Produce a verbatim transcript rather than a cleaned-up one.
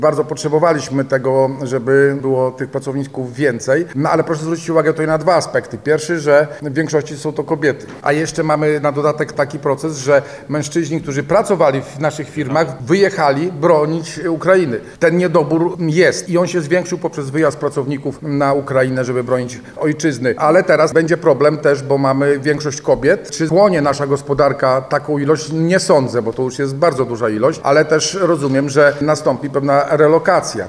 Bardzo potrzebowaliśmy tego, żeby było tych pracowników więcej, no ale proszę zwrócić uwagę tutaj na dwa aspekty. Pierwszy, że w większości są to kobiety, a jeszcze mamy na dodatek taki proces, że mężczyźni, którzy pracowali w naszych firmach, wyjechali bronić Ukrainy. Ten niedobór jest i on się zwiększył poprzez wyjazd pracowników na Ukrainę, żeby bronić ojczyzny. Ale teraz będzie problem też, bo mamy większość kobiet. Czy chłonie nasza gospodarka taką ilość? Nie sądzę, bo to już jest bardzo duża ilość, ale też rozumiem, że nastąpi pewna relokacja.